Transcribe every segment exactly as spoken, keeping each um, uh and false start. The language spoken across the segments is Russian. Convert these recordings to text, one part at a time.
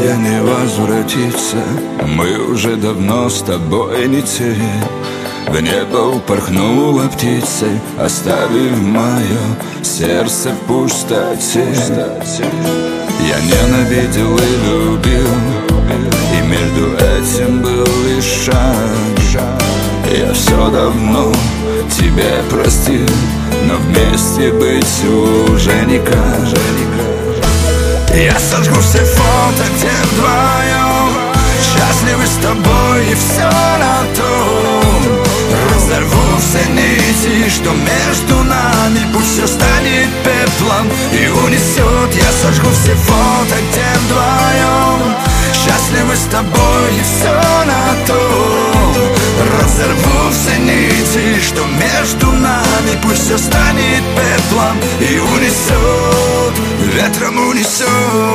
прошлое не возвратится. Мы уже давно с тобой не те. В небо упорхнула птица, оставив мое сердце в пустоте. Я ненавидел и любил, и между этим был лишь шаг. Я все давно тебе простил, но вместе быть уже никак. Я сожгу все фото, где вдвоем счастливы с тобой, и все на том. Разорву все нити, что между нами, пусть все станет пеплом и унесет. Я сожгу все фото, где вдвоем счастливы с тобой, и все на том. Разорву все нити, что между нами, пусть все станет пеплом и унесет, ветром унесет.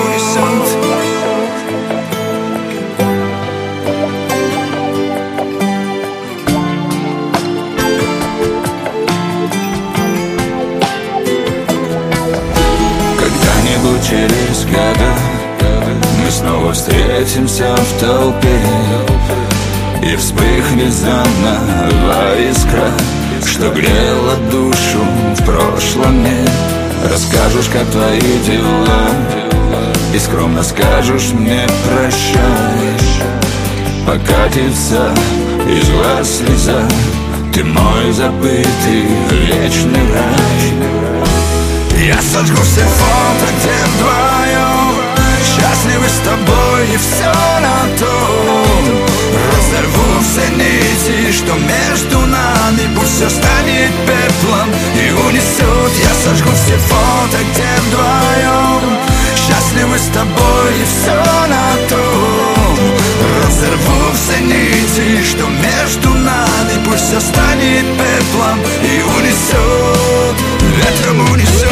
Когда-нибудь через года мы снова встретимся в толпе, и вспыхнет заново искра, что грела душу в прошлом дне. Расскажешь, как твои дела, и скромно скажешь мне прощай. Покатится из глаз слеза, ты мой забытый вечный рай. Я сожгу все фото, где вдвоем счастливы с тобой, и все на том. Разорву все нити, что между нами, пусть все станет пеплом и унесет. Я сожгу все фото, где вдвоем счастливы с тобой, и все на том. Разорву все нити, что между нами, пусть все станет пеплом и унесет, ветром унесет.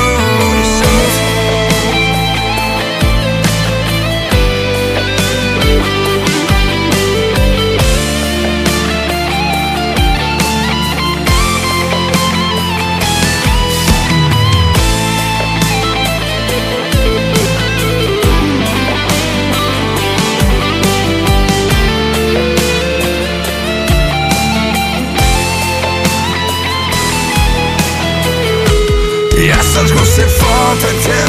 Я сожгу все фото, где